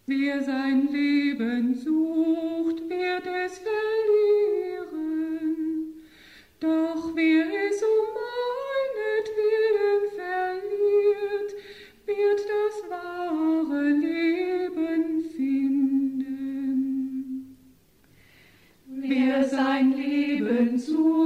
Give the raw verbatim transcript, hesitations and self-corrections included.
Wer sein Leben sucht, wird es verlieren. Doch wer es um meinetwillen verliert, wird das wahre Leben finden. Wer sein Leben sucht,